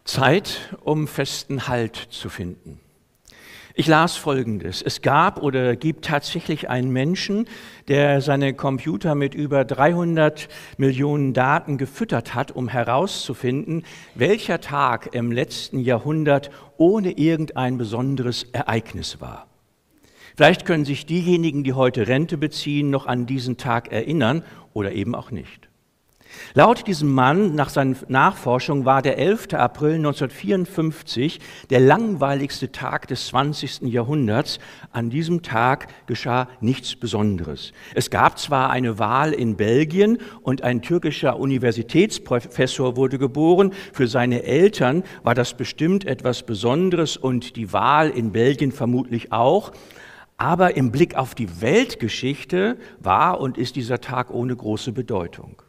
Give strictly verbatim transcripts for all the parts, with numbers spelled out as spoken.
Zeit, um festen Halt zu finden. Ich las Folgendes: Es gab oder gibt tatsächlich einen Menschen, der seine Computer mit über dreihundert Millionen Daten gefüttert hat, um herauszufinden, welcher Tag im letzten Jahrhundert ohne irgendein besonderes Ereignis war. Vielleicht können sich diejenigen, die heute Rente beziehen, noch an diesen Tag erinnern oder eben auch nicht. Laut diesem Mann, nach seinen Nachforschungen, war der elfte April neunzehnhundertvierundfünfzig der langweiligste Tag des zwanzigsten Jahrhunderts. An diesem Tag geschah nichts Besonderes. Es gab zwar eine Wahl in Belgien und ein türkischer Universitätsprofessor wurde geboren. Für seine Eltern war das bestimmt etwas Besonderes und die Wahl in Belgien vermutlich auch. Aber im Blick auf die Weltgeschichte war und ist dieser Tag ohne große Bedeutung.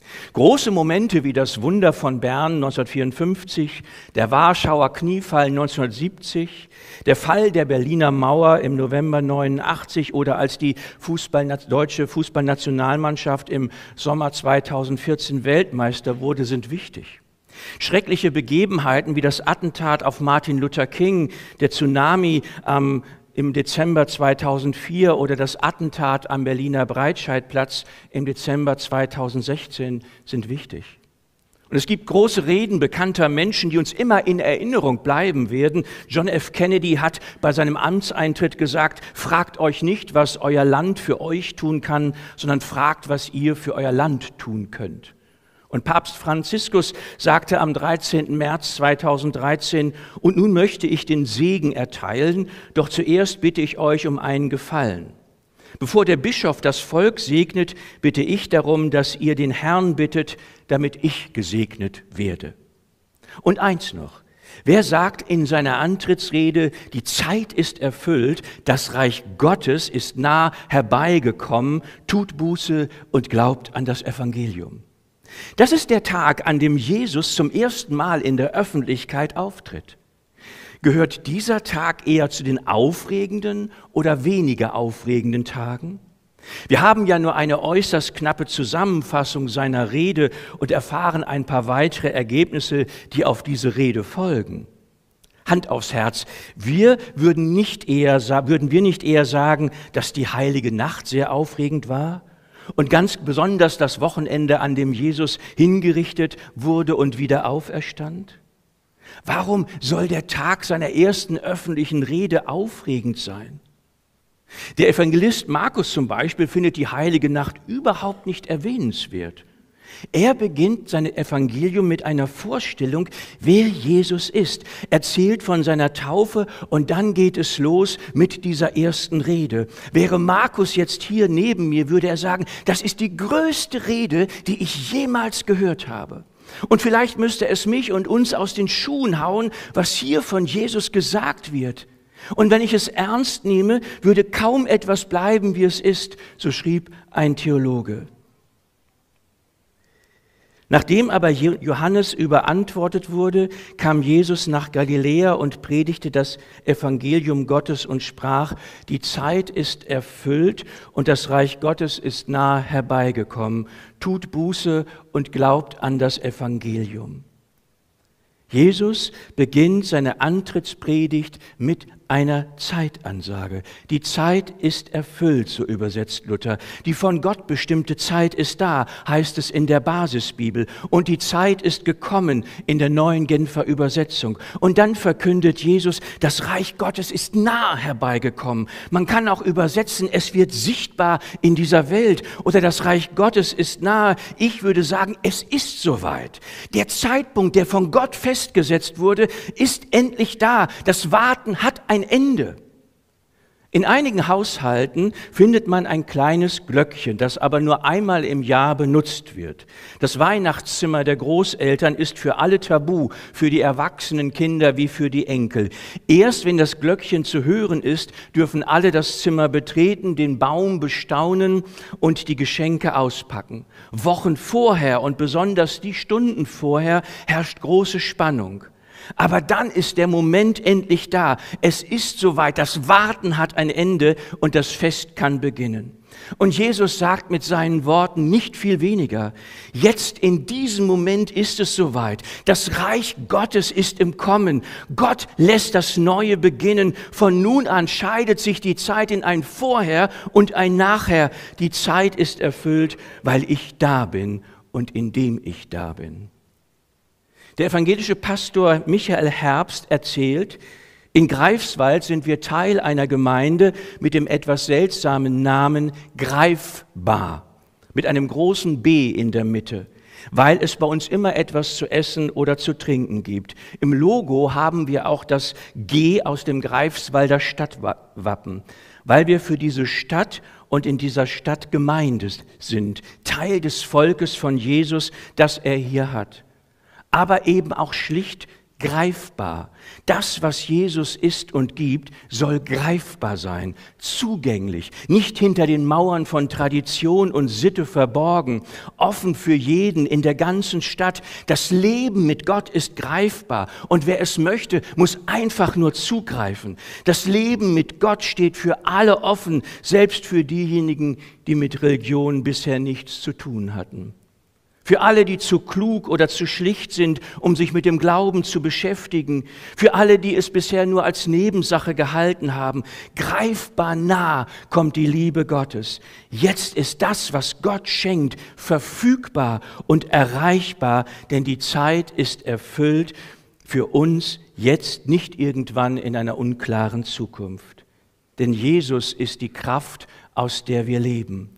Große Momente wie das Wunder von Bern neunzehnhundertvierundfünfzig, der Warschauer Kniefall neunzehnhundertsiebzig, der Fall der Berliner Mauer im November neunundachtzig oder als die Fußball, deutsche Fußballnationalmannschaft im Sommer zweitausendvierzehn Weltmeister wurde, sind wichtig. Schreckliche Begebenheiten wie das Attentat auf Martin Luther King, der Tsunami am im Dezember zweitausendvier oder das Attentat am Berliner Breitscheidplatz im Dezember zweitausendsechzehn sind wichtig. Und es gibt große Reden bekannter Menschen, die uns immer in Erinnerung bleiben werden. John F. Kennedy hat bei seinem Amtseintritt gesagt: Fragt euch nicht, was euer Land für euch tun kann, sondern fragt, was ihr für euer Land tun könnt. Und Papst Franziskus sagte am dreizehnten März zweitausenddreizehn: Und nun möchte ich den Segen erteilen, doch zuerst bitte ich euch um einen Gefallen. Bevor der Bischof das Volk segnet, bitte ich darum, dass ihr den Herrn bittet, damit ich gesegnet werde. Und eins noch: Wer sagt in seiner Antrittsrede, die Zeit ist erfüllt, das Reich Gottes ist nah herbeigekommen, tut Buße und glaubt an das Evangelium. Das ist der Tag, an dem Jesus zum ersten Mal in der Öffentlichkeit auftritt. Gehört dieser Tag eher zu den aufregenden oder weniger aufregenden Tagen? Wir haben ja nur eine äußerst knappe Zusammenfassung seiner Rede und erfahren ein paar weitere Ergebnisse, die auf diese Rede folgen. Hand aufs Herz, wir würden, nicht eher, würden wir nicht eher sagen, dass die heilige Nacht sehr aufregend war? Und ganz besonders das Wochenende, an dem Jesus hingerichtet wurde und wieder auferstand? Warum soll der Tag seiner ersten öffentlichen Rede aufregend sein? Der Evangelist Markus zum Beispiel findet die heilige Nacht überhaupt nicht erwähnenswert. Er beginnt sein Evangelium mit einer Vorstellung, wer Jesus ist, erzählt von seiner Taufe und dann geht es los mit dieser ersten Rede. Wäre Markus jetzt hier neben mir, würde er sagen, das ist die größte Rede, die ich jemals gehört habe. Und vielleicht müsste es mich und uns aus den Schuhen hauen, was hier von Jesus gesagt wird. Und wenn ich es ernst nehme, würde kaum etwas bleiben, wie es ist, so schrieb ein Theologe. Nachdem aber Johannes überantwortet wurde, kam Jesus nach Galiläa und predigte das Evangelium Gottes und sprach: Die Zeit ist erfüllt und das Reich Gottes ist nahe herbeigekommen. Tut Buße und glaubt an das Evangelium. Jesus beginnt seine Antrittspredigt mit einer Zeitansage. Die Zeit ist erfüllt, so übersetzt Luther. Die von Gott bestimmte Zeit ist da, heißt es in der Basisbibel. Und die Zeit ist gekommen in der neuen Genfer Übersetzung. Und dann verkündet Jesus, das Reich Gottes ist nah herbeigekommen. Man kann auch übersetzen, es wird sichtbar in dieser Welt. Oder das Reich Gottes ist nahe. Ich würde sagen, es ist soweit. Der Zeitpunkt, der von Gott festgesetzt wurde, ist endlich da. Das Warten hat ein Ende. In einigen Haushalten findet man ein kleines Glöckchen, das aber nur einmal im Jahr benutzt wird. Das Weihnachtszimmer der Großeltern ist für alle tabu, für die erwachsenen Kinder wie für die Enkel. Erst wenn das Glöckchen zu hören ist, dürfen alle das Zimmer betreten, den Baum bestaunen und die Geschenke auspacken. Wochen vorher und besonders die Stunden vorher herrscht große Spannung. Aber dann ist der Moment endlich da. Es ist soweit, das Warten hat ein Ende und das Fest kann beginnen. Und Jesus sagt mit seinen Worten nicht viel weniger. Jetzt in diesem Moment ist es soweit. Das Reich Gottes ist im Kommen. Gott lässt das Neue beginnen. Von nun an scheidet sich die Zeit in ein Vorher und ein Nachher. Die Zeit ist erfüllt, weil ich da bin und indem ich da bin. Der evangelische Pastor Michael Herbst erzählt, in Greifswald sind wir Teil einer Gemeinde mit dem etwas seltsamen Namen Greifbar, mit einem großen B in der Mitte, weil es bei uns immer etwas zu essen oder zu trinken gibt. Im Logo haben wir auch das G aus dem Greifswalder Stadtwappen, weil wir für diese Stadt und in dieser Stadt Gemeinde sind, Teil des Volkes von Jesus, das er hier hat, aber eben auch schlicht greifbar. Das, was Jesus ist und gibt, soll greifbar sein, zugänglich, nicht hinter den Mauern von Tradition und Sitte verborgen, offen für jeden in der ganzen Stadt. Das Leben mit Gott ist greifbar und wer es möchte, muss einfach nur zugreifen. Das Leben mit Gott steht für alle offen, selbst für diejenigen, die mit Religion bisher nichts zu tun hatten. Für alle, die zu klug oder zu schlicht sind, um sich mit dem Glauben zu beschäftigen. Für alle, die es bisher nur als Nebensache gehalten haben. Greifbar nah kommt die Liebe Gottes. Jetzt ist das, was Gott schenkt, verfügbar und erreichbar, denn die Zeit ist erfüllt für uns jetzt, nicht irgendwann in einer unklaren Zukunft. Denn Jesus ist die Kraft, aus der wir leben.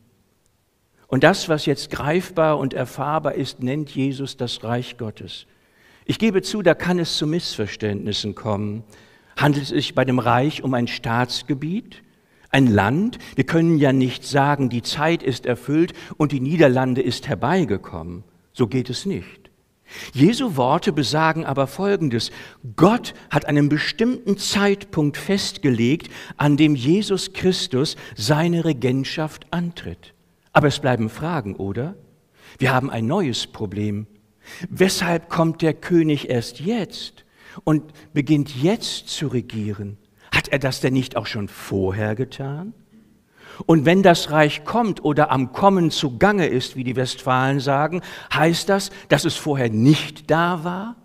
Und das, was jetzt greifbar und erfahrbar ist, nennt Jesus das Reich Gottes. Ich gebe zu, da kann es zu Missverständnissen kommen. Handelt es sich bei dem Reich um ein Staatsgebiet, ein Land? Wir können ja nicht sagen, die Zeit ist erfüllt und die Niederlande ist herbeigekommen. So geht es nicht. Jesu Worte besagen aber Folgendes: Gott hat einen bestimmten Zeitpunkt festgelegt, an dem Jesus Christus seine Regentschaft antritt. Aber es bleiben Fragen, oder? Wir haben ein neues Problem. Weshalb kommt der König erst jetzt und beginnt jetzt zu regieren? Hat er das denn nicht auch schon vorher getan? Und wenn das Reich kommt oder am Kommen zugange ist, wie die Westfalen sagen, heißt das, dass es vorher nicht da war?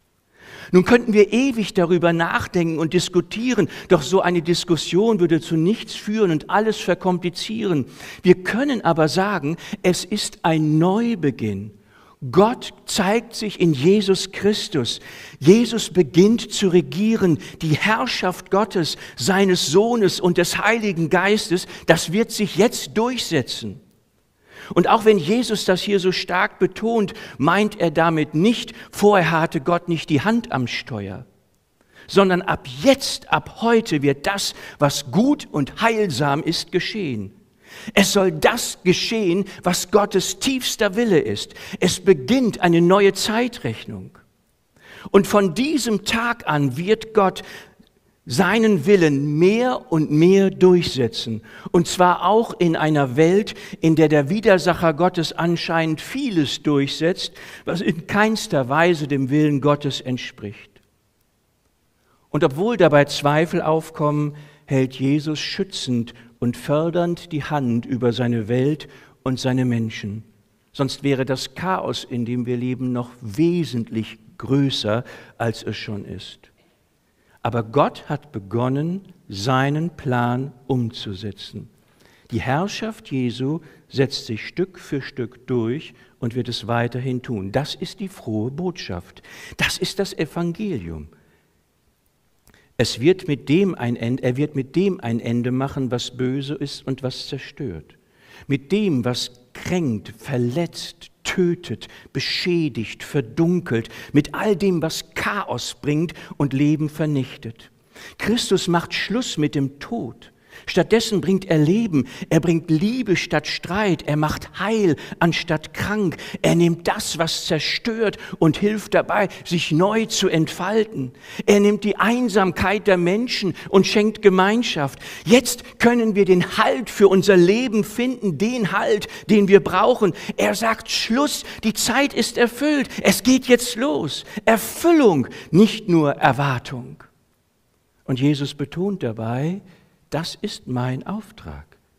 Nun könnten wir ewig darüber nachdenken und diskutieren, doch so eine Diskussion würde zu nichts führen und alles verkomplizieren. Wir können aber sagen, es ist ein Neubeginn. Gott zeigt sich in Jesus Christus. Jesus beginnt zu regieren. Die Herrschaft Gottes, seines Sohnes und des Heiligen Geistes, das wird sich jetzt durchsetzen. Und auch wenn Jesus das hier so stark betont, meint er damit nicht, vorher hatte Gott nicht die Hand am Steuer, sondern ab jetzt, ab heute wird das, was gut und heilsam ist, geschehen. Es soll das geschehen, was Gottes tiefster Wille ist. Es beginnt eine neue Zeitrechnung. Und von diesem Tag an wird Gott seinen Willen mehr und mehr durchsetzen. Und zwar auch in einer Welt, in der der Widersacher Gottes anscheinend vieles durchsetzt, was in keinster Weise dem Willen Gottes entspricht. Und obwohl dabei Zweifel aufkommen, hält Jesus schützend und fördernd die Hand über seine Welt und seine Menschen. Sonst wäre das Chaos, in dem wir leben, noch wesentlich größer, als es schon ist. Aber Gott hat begonnen, seinen Plan umzusetzen. Die Herrschaft Jesu setzt sich Stück für Stück durch und wird es weiterhin tun. Das ist die frohe Botschaft. Das ist das Evangelium. Es wird mit dem ein Ende, er wird mit dem ein Ende machen, was böse ist und was zerstört. Mit dem, was kränkt, verletzt, tötet, beschädigt, verdunkelt, mit all dem, was Chaos bringt und Leben vernichtet. Christus macht Schluss mit dem Tod. Stattdessen bringt er Leben, er bringt Liebe statt Streit, er macht Heil anstatt krank, er nimmt das, was zerstört und hilft dabei, sich neu zu entfalten. Er nimmt die Einsamkeit der Menschen und schenkt Gemeinschaft. Jetzt können wir den Halt für unser Leben finden, den Halt, den wir brauchen. Er sagt Schluss, die Zeit ist erfüllt, es geht jetzt los. Erfüllung, nicht nur Erwartung. Und Jesus betont dabei, das ist mein Auftrag.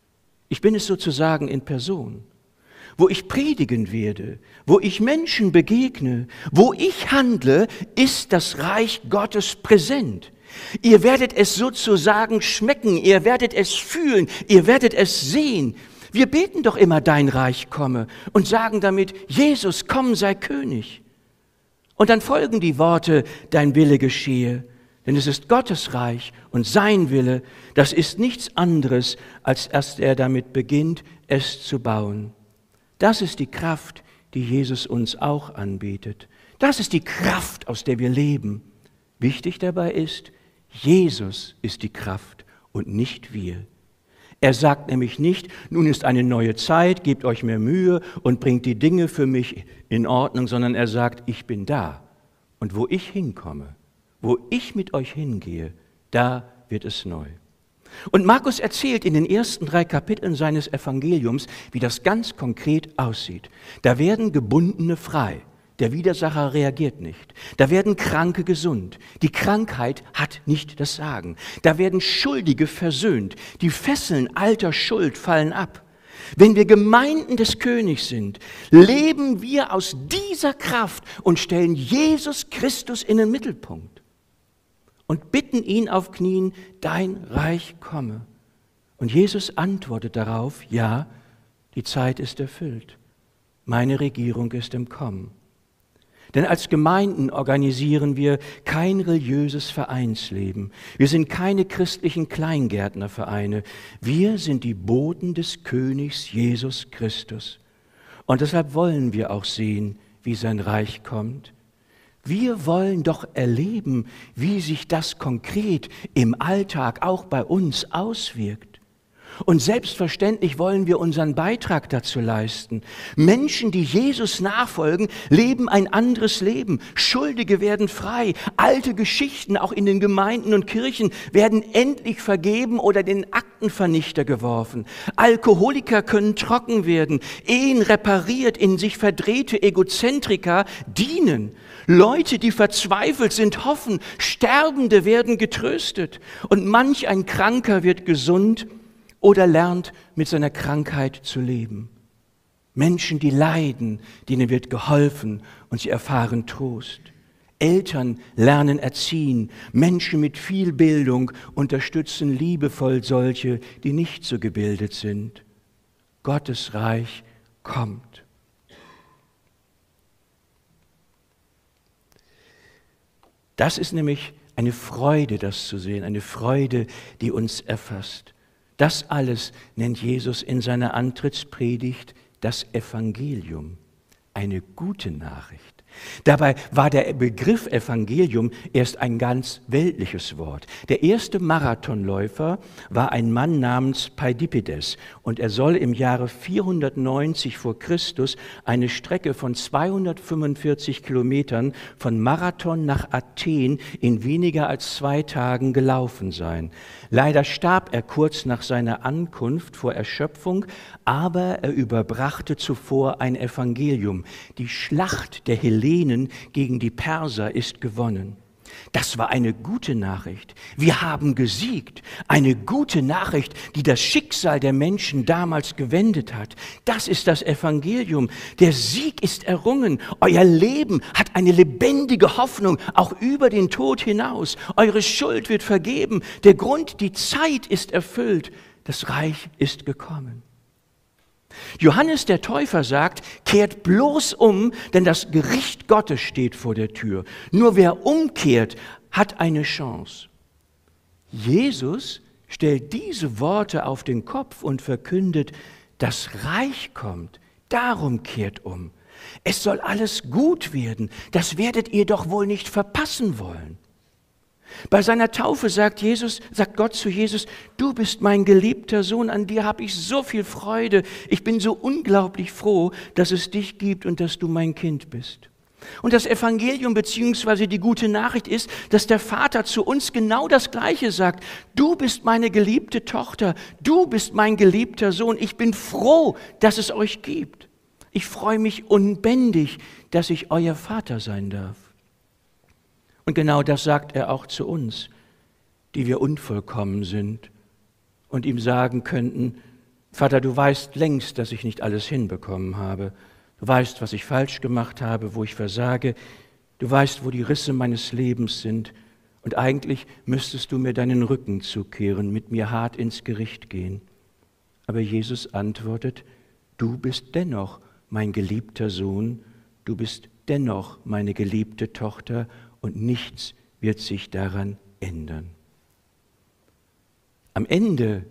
Ich bin es sozusagen in Person. Wo ich predigen werde, wo ich Menschen begegne, wo ich handle, ist das Reich Gottes präsent. Ihr werdet es sozusagen schmecken, ihr werdet es fühlen, ihr werdet es sehen. Wir beten doch immer, dein Reich komme und sagen damit, Jesus, komm, sei König. Und dann folgen die Worte, dein Wille geschehe. Denn es ist Gottes Reich und sein Wille, das ist nichts anderes, als erst er damit beginnt, es zu bauen. Das ist die Kraft, die Jesus uns auch anbietet. Das ist die Kraft, aus der wir leben. Wichtig dabei ist, Jesus ist die Kraft und nicht wir. Er sagt nämlich nicht, nun ist eine neue Zeit, gebt euch mehr Mühe und bringt die Dinge für mich in Ordnung, sondern er sagt, ich bin da. Und wo ich hinkomme, wo ich mit euch hingehe, da wird es neu. Und Markus erzählt in den ersten drei Kapiteln seines Evangeliums, wie das ganz konkret aussieht. Da werden Gebundene frei. Der Widersacher reagiert nicht. Da werden Kranke gesund. Die Krankheit hat nicht das Sagen. Da werden Schuldige versöhnt. Die Fesseln alter Schuld fallen ab. Wenn wir Gemeinden des Königs sind, leben wir aus dieser Kraft und stellen Jesus Christus in den Mittelpunkt. Und bitten ihn auf Knien, dein Reich komme. Und Jesus antwortet darauf, ja, die Zeit ist erfüllt. Meine Regierung ist im Kommen. Denn als Gemeinden organisieren wir kein religiöses Vereinsleben. Wir sind keine christlichen Kleingärtnervereine. Wir sind die Boten des Königs Jesus Christus. Und deshalb wollen wir auch sehen, wie sein Reich kommt. Wir wollen doch erleben, wie sich das konkret im Alltag auch bei uns auswirkt. Und selbstverständlich wollen wir unseren Beitrag dazu leisten. Menschen, die Jesus nachfolgen, leben ein anderes Leben. Schuldige werden frei. Alte Geschichten, auch in den Gemeinden und Kirchen, werden endlich vergeben oder den Aktenvernichter geworfen. Alkoholiker können trocken werden. Ehen repariert, in sich verdrehte Egozentriker dienen. Leute, die verzweifelt sind, hoffen. Sterbende werden getröstet. Und manch ein Kranker wird gesund oder lernt, mit seiner Krankheit zu leben. Menschen, die leiden, denen wird geholfen und sie erfahren Trost. Eltern lernen erziehen. Menschen mit viel Bildung unterstützen liebevoll solche, die nicht so gebildet sind. Gottes Reich kommt. Das ist nämlich eine Freude, das zu sehen, eine Freude, die uns erfasst. Das alles nennt Jesus in seiner Antrittspredigt das Evangelium, eine gute Nachricht. Dabei war der Begriff Evangelium erst ein ganz weltliches Wort. Der erste Marathonläufer war ein Mann namens Peidipides und er soll im Jahre vierhundertneunzig vor Christus eine Strecke von zweihundertfünfundvierzig Kilometern von Marathon nach Athen in weniger als zwei Tagen gelaufen sein. Leider starb er kurz nach seiner Ankunft vor Erschöpfung, aber er überbrachte zuvor ein Evangelium, die Schlacht der Hellenen gegen die Perser ist gewonnen. Das war eine gute Nachricht. Wir haben gesiegt. Eine gute Nachricht, die das Schicksal der Menschen damals gewendet hat. Das ist das Evangelium. Der Sieg ist errungen. Euer Leben hat eine lebendige Hoffnung, auch über den Tod hinaus. Eure Schuld wird vergeben. Der Grund, die Zeit ist erfüllt. Das Reich ist gekommen. Johannes der Täufer sagt, kehrt bloß um, denn das Gericht Gottes steht vor der Tür. Nur wer umkehrt, hat eine Chance. Jesus stellt diese Worte auf den Kopf und verkündet, das Reich kommt, darum kehrt um. Es soll alles gut werden, das werdet ihr doch wohl nicht verpassen wollen. Bei seiner Taufe sagt Jesus, sagt Gott zu Jesus, du bist mein geliebter Sohn, an dir habe ich so viel Freude. Ich bin so unglaublich froh, dass es dich gibt und dass du mein Kind bist. Und das Evangelium bzw. die gute Nachricht ist, dass der Vater zu uns genau das Gleiche sagt. Du bist meine geliebte Tochter, du bist mein geliebter Sohn. Ich bin froh, dass es euch gibt. Ich freue mich unbändig, dass ich euer Vater sein darf. Und genau das sagt er auch zu uns, die wir unvollkommen sind und ihm sagen könnten, Vater, du weißt längst, dass ich nicht alles hinbekommen habe. Du weißt, was ich falsch gemacht habe, wo ich versage. Du weißt, wo die Risse meines Lebens sind. Und eigentlich müsstest du mir deinen Rücken zukehren, mit mir hart ins Gericht gehen. Aber Jesus antwortet, du bist dennoch mein geliebter Sohn, du bist dennoch meine geliebte Tochter und nichts wird sich daran ändern. Am Ende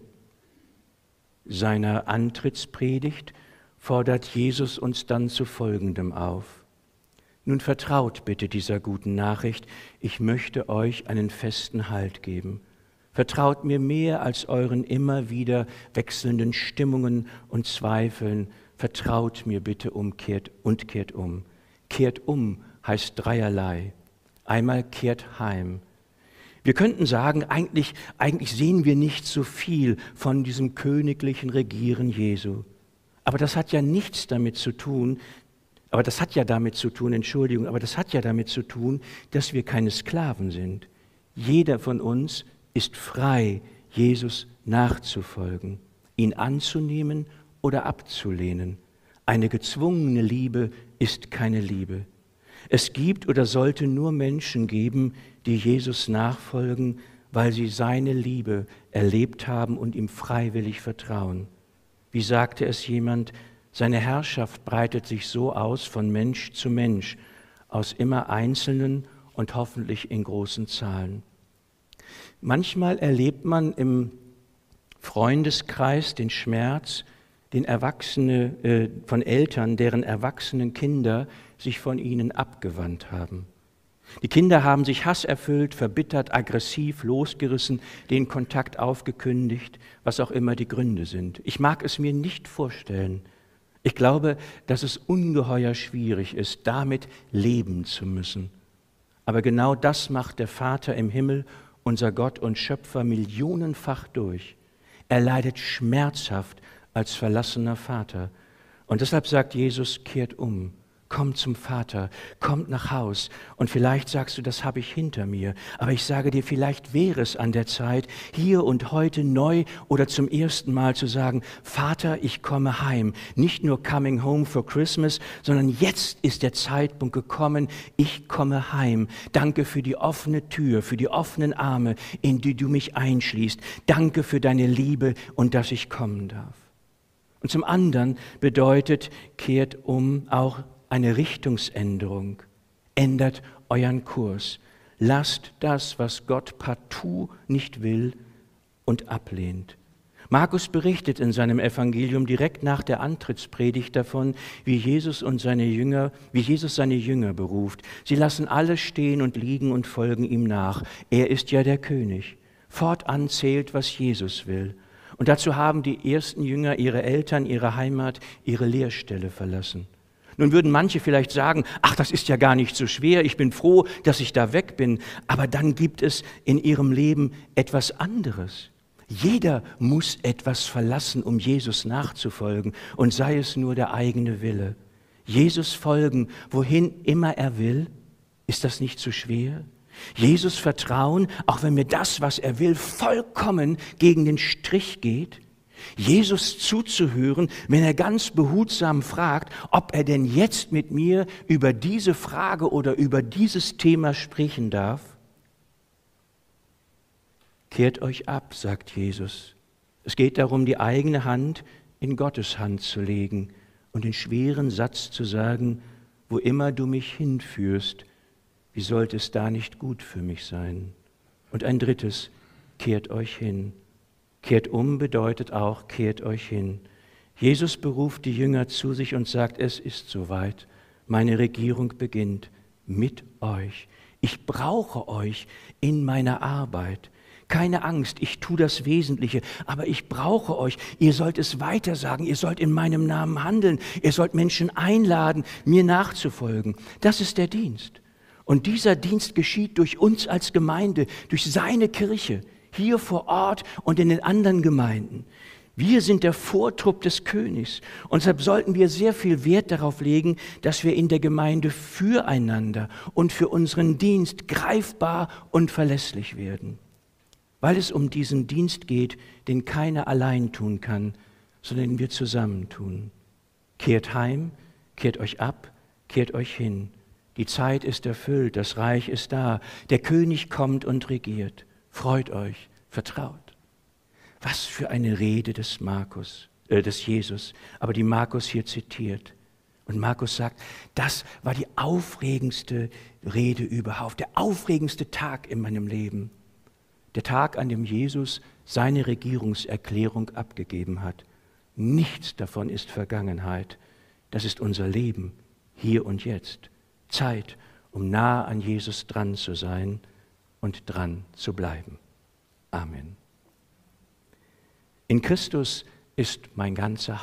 seiner Antrittspredigt fordert Jesus uns dann zu Folgendem auf. Nun vertraut bitte dieser guten Nachricht, ich möchte euch einen festen Halt geben. Vertraut mir mehr als euren immer wieder wechselnden Stimmungen und Zweifeln. Vertraut mir bitte umkehrt und kehrt um. Kehrt um heißt dreierlei. Einmal kehrt heim. Wir könnten sagen, eigentlich, eigentlich sehen wir nicht so viel von diesem königlichen Regieren Jesu. Aber das hat ja nichts damit zu tun, aber das hat ja damit zu tun, Entschuldigung, aber das hat ja damit zu tun, dass wir keine Sklaven sind. Jeder von uns ist frei, Jesus nachzufolgen, ihn anzunehmen oder abzulehnen. Eine gezwungene Liebe ist keine Liebe. Es gibt oder sollte nur Menschen geben, die Jesus nachfolgen, weil sie seine Liebe erlebt haben und ihm freiwillig vertrauen. Wie sagte es jemand, seine Herrschaft breitet sich so aus von Mensch zu Mensch, aus immer Einzelnen und hoffentlich in großen Zahlen. Manchmal erlebt man im Freundeskreis den Schmerz, den Erwachsene, äh, von Eltern, deren erwachsenen Kinder sich von ihnen abgewandt haben. Die Kinder haben sich hasserfüllt, verbittert, aggressiv, losgerissen, den Kontakt aufgekündigt, was auch immer die Gründe sind. Ich mag es mir nicht vorstellen. Ich glaube, dass es ungeheuer schwierig ist, damit leben zu müssen. Aber genau das macht der Vater im Himmel, unser Gott und Schöpfer, millionenfach durch. Er leidet schmerzhaft als verlassener Vater. Und deshalb sagt Jesus, kehrt um. Kommt zum Vater, kommt nach Haus. Und vielleicht sagst du, das habe ich hinter mir. Aber ich sage dir, vielleicht wäre es an der Zeit, hier und heute neu oder zum ersten Mal zu sagen, Vater, ich komme heim. Nicht nur coming home for Christmas, sondern jetzt ist der Zeitpunkt gekommen, ich komme heim. Danke für die offene Tür, für die offenen Arme, in die du mich einschließt. Danke für deine Liebe und dass ich kommen darf. Und zum anderen bedeutet, kehrt um auch eine Richtungsänderung. Ändert euren Kurs. Lasst das, was Gott partout nicht will und ablehnt. Markus berichtet in seinem Evangelium direkt nach der Antrittspredigt davon, wie Jesus und seine Jünger, wie Jesus seine Jünger beruft. Sie lassen alles stehen und liegen und folgen ihm nach. Er ist ja der König. Fortan zählt, was Jesus will. Und dazu haben die ersten Jünger ihre Eltern, ihre Heimat, ihre Lehrstelle verlassen. Nun würden manche vielleicht sagen, ach, das ist ja gar nicht so schwer, ich bin froh, dass ich da weg bin. Aber dann gibt es in ihrem Leben etwas anderes. Jeder muss etwas verlassen, um Jesus nachzufolgen, und sei es nur der eigene Wille. Jesus folgen, wohin immer er will, ist das nicht zu schwer? Jesus vertrauen, auch wenn mir das, was er will, vollkommen gegen den Strich geht? Jesus zuzuhören, wenn er ganz behutsam fragt, ob er denn jetzt mit mir über diese Frage oder über dieses Thema sprechen darf? Kehrt euch ab, sagt Jesus. Es geht darum, die eigene Hand in Gottes Hand zu legen und den schweren Satz zu sagen, wo immer du mich hinführst, wie sollte es da nicht gut für mich sein? Und ein drittes, kehrt euch hin. Kehrt um bedeutet auch, kehrt euch hin. Jesus beruft die Jünger zu sich und sagt, es ist soweit. Meine Regierung beginnt mit euch. Ich brauche euch in meiner Arbeit. Keine Angst, ich tue das Wesentliche, aber ich brauche euch. Ihr sollt es weitersagen, ihr sollt in meinem Namen handeln, ihr sollt Menschen einladen, mir nachzufolgen. Das ist der Dienst. Und dieser Dienst geschieht durch uns als Gemeinde, durch seine Kirche, hier vor Ort und in den anderen Gemeinden. Wir sind der Vortrupp des Königs und deshalb sollten wir sehr viel Wert darauf legen, dass wir in der Gemeinde füreinander und für unseren Dienst greifbar und verlässlich werden. Weil es um diesen Dienst geht, den keiner allein tun kann, sondern den wir zusammentun. Kehrt heim, kehrt euch ab, kehrt euch hin. Die Zeit ist erfüllt, das Reich ist da. Der König kommt und regiert. Freut euch, vertraut. Was für eine Rede des Markus, äh, des Jesus, aber die Markus hier zitiert. Und Markus sagt, das war die aufregendste Rede überhaupt, der aufregendste Tag in meinem Leben. Der Tag, an dem Jesus seine Regierungserklärung abgegeben hat. Nichts davon ist Vergangenheit. Das ist unser Leben, hier und jetzt. Zeit, um nah an Jesus dran zu sein und dran zu bleiben. Amen. In Christus ist mein ganzer